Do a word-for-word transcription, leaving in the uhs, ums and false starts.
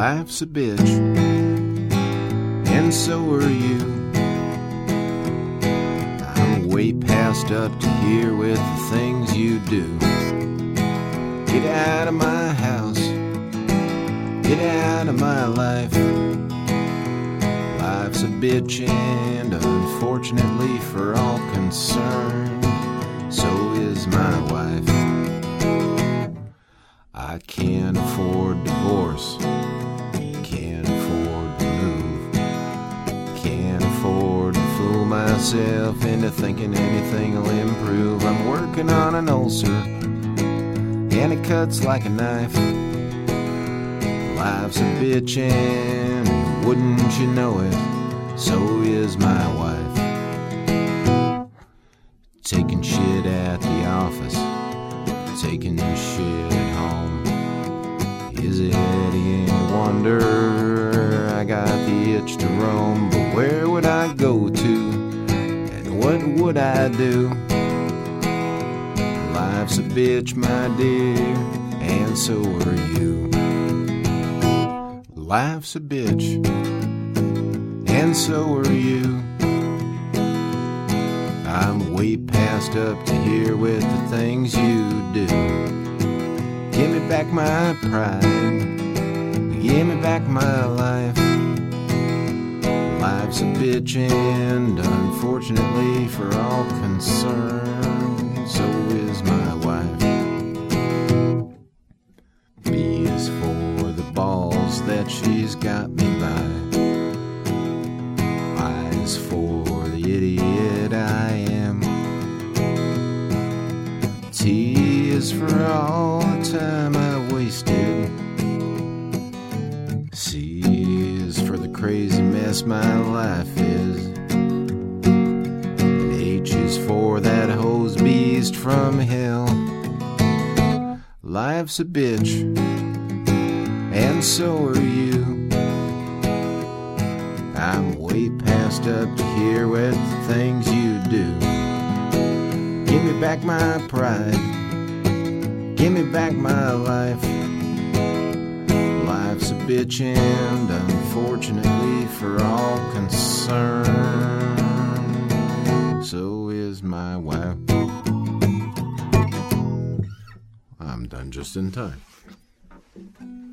Life's a bitch, and so are you. I'm way past up to here with the things you do. Get out of my house, get out of my life. Life's a bitch, and unfortunately for all concerned, so is my wife. I can't afford divorce, can't afford to move, can't afford to fool myself into thinking anything will improve. I'm working on an ulcer, and it cuts like a knife. Life's a bitch, and wouldn't you know it, so is my wife. Taking shit at the office, taking shit at home. Is it any wonder I got the itch to roam? But where would I go to, and what would I do? Life's a bitch, my dear, and so are you. Life's a bitch, and so are you. I'm way past up to here with the things you do. Give me back my pride, give me back my life. Life's a bitch, and unfortunately for all concerned, so is my wife. B is for the balls that she's got me by. I is for the idiot I am. T is for all the time I wasted. C is for the crazy mess my life is. And H is for that hose beast from hell. Life's a bitch, and so are you. I'm way past up to here with the things you do. Give me back my pride, give me back my life. Life's a bitch, and unfortunately for all concerned, so is my wife. I'm done just in time.